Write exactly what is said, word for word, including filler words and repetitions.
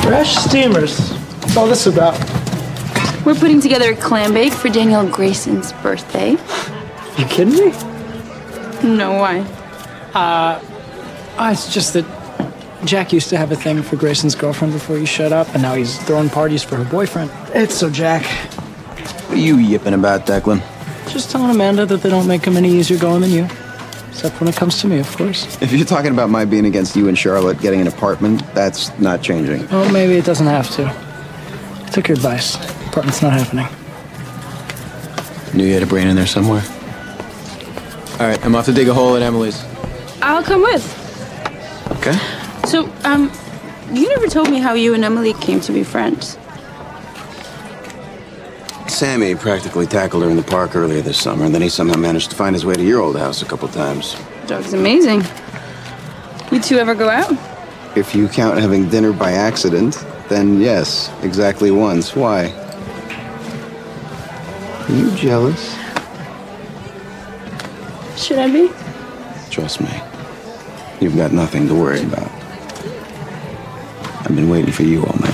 Fresh steamers. What's all this about? We're putting together a clam bake for Daniel Grayson's birthday. You kidding me? No, why? Uh, oh, it's just that Jack used to have a thing for Grayson's girlfriend before you showed up, and now he's throwing parties for her boyfriend. It's so Jack. What are you yipping about, Declan? Just telling Amanda that they don't make him any easier going than you. Except when it comes to me, of course. If you're talking about my being against you and Charlotte getting an apartment, that's not changing. Oh, maybe it doesn't have to. I took your advice. Apartment's not happening. Knew you had a brain in there somewhere. All right, I'm off to dig a hole at Emily's. I'll come with. Okay. So, um, you never told me how you and Emily came to be friends. Sammy practically tackled her in the park earlier this summer, and then he somehow managed to find his way to your old house a couple times. Dog's amazing. You two ever go out? If you count having dinner by accident, then yes, exactly once. Why? Are you jealous? Should I be? Trust me, you've got nothing to worry about. I've been waiting for you all night.